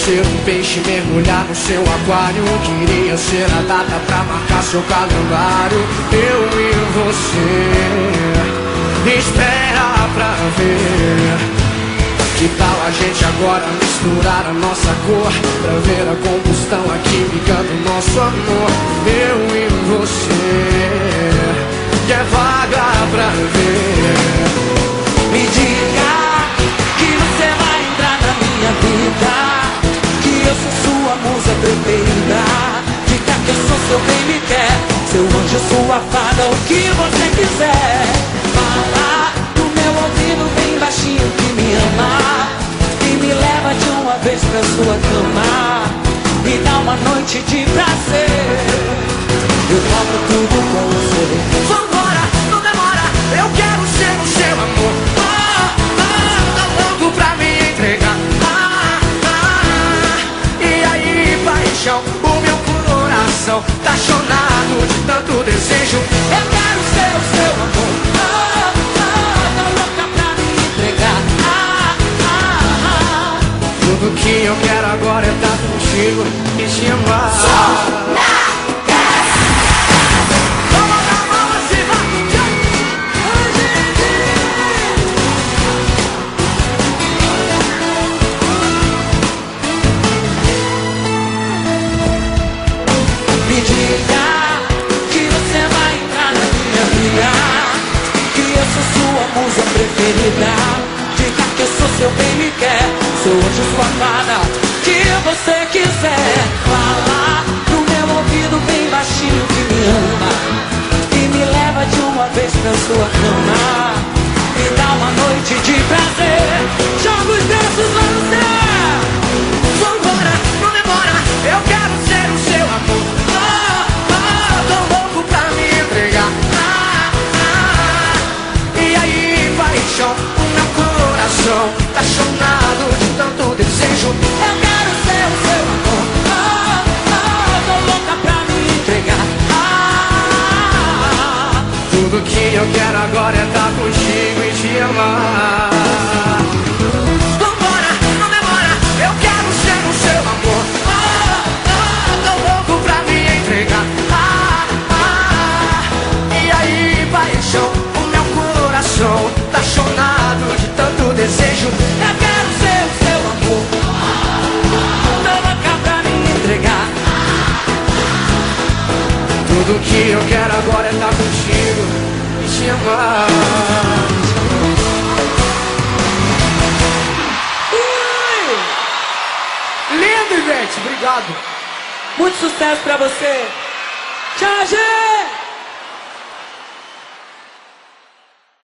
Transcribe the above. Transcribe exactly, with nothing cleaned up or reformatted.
ser um peixe, mergulhar no seu aquário. Queria ser a data pra marcar seu calendário. Eu e você, espera pra ver. Que tal a gente agora misturar a nossa cor, pra ver a combustão, a química do nosso amor. Eu e você, que é vaga pra ver. Me diga que você vai entrar na minha vida, que eu sou sua musa preferida. Diga que eu sou seu bem me quer, seu anjo, sua fada, o que você quiser. Fala no meu ouvido bem baixinho que me ama, e me leva de uma vez pra sua cama, me dá uma noite de prazer. Eu topo tudo com você. Vambora, não demora, eu quero ser o seu amor. Ah, ah, tá louco pra me entregar. Ah, ah, e aí, paixão, o meu coração tá chonado de tanto desejo. Eu quero ser o seu amor. Ah, ah, tá louca pra me entregar. Ah, ah, ah. Tudo que eu quero agora é estar contigo e te amar. Me diga que você vai entrar na minha vida, que eu sou sua musa preferida. Diga que eu sou seu bem me quer, seu anjo, sua fada, que você quiser. Fala no meu ouvido bem baixinho que me ama, e me leva de uma vez pra sua cama, me dá uma noite de prazer. Joga os braços lá no céu. Vambora, não demora, eu quero ser o seu amor. Tô louco pra me entregar. Ah, ah, e aí, paixão, o meu coração tá chonado de tanto desejo. Eu quero ser o seu amor. Ah, ah, tô louca pra me entregar. Ah, Tudo que eu quero agora é estar contigo e te amar. Vambora, não demora, eu quero ser o seu amor. Ah, ah, tô louco pra me entregar. Paixão, o meu coração tá chonado de tanto desejo. eu quero ser o seu amor. Tô louca pra me entregar. Tudo que eu quero agora é estar contigo e te amar. Ui! Lindo, Ivete, obrigado. Muito sucesso pra você. Tchau, gente!